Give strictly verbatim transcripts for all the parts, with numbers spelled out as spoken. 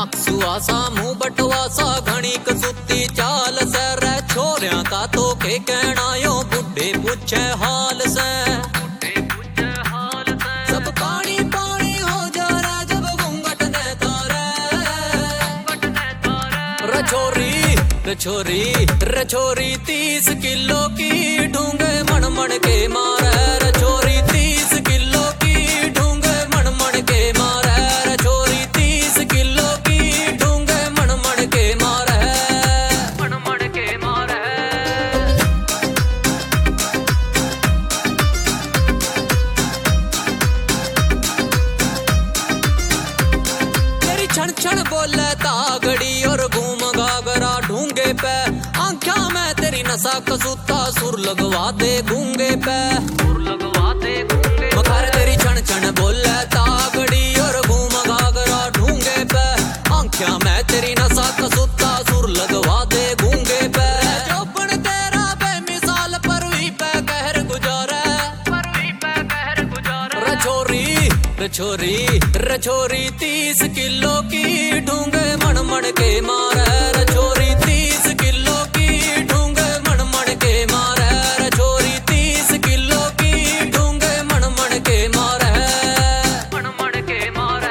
नाकसुआ सा मुंह बटवा सा घणी कसुती चाल से रे छोरिया का तो के कहना यो बुढ़े पूछे हाल से सब पानी पानी हो जा रे जब घूंघट देता रे रछोरी रछोरी रछोरी तीस किलो की ढूंगे मन मन के मारे रछोरी तीस किलो की ढूंगे मन मन के मारे रछोरी तीस किलो की ढूंगे मन मन के मारे मन मन के मारे तेरी छण छण बोले तागड़ी और घूम घाघरा ढूंगे पे आंख्या में तेरी नशा कसूता सुर लगवा दे गूंगे पे सुर लगवा दे गूंगे मखार तेरी छण छण बोले तागड़ी और घूम घाघरा ढूंगे पे आंख्या में तेरी नशा कसूता सुर लगवा दे गूंगे पे चौपन तेरा बेमिसाल परवी पे कहर गुजारे परवी पे कहर गुजारे रछोरी रछोरी रछोरी तीस किलो की ढूंगे मन मन के मारे रछोरी तीस किलो की ढूंगे मन मन के मारे रछोरी तीस किलो की ढूंगे मन मन के मारे मन मन के मारे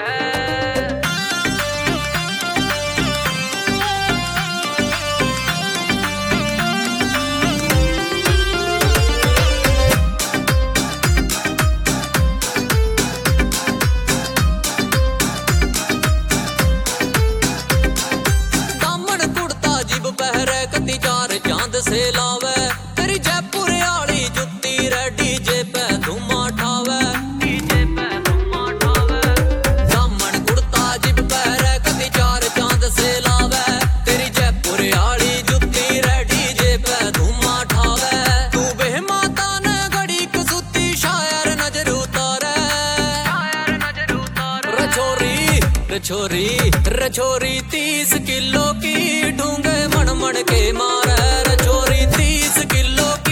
कती चार चांद से लावे तेरी जयपुर आली जुत्ती रे डीजे पे धुमा ठावे डीजे पे धुमा ठावे दामन कुर्ता जिब पहरे कती चार चांद से लावे तेरी जयपुर आली जुत्ती रे डीजे पे धुमा ठावे तू बेमाता ने घड़ी कसुती शायर नजर उतारे शायर नजर उतारे रछोरी रछोरी रछोरी तीस किलो की ढूंगे मन मन के मारे रछोरी तीस किलो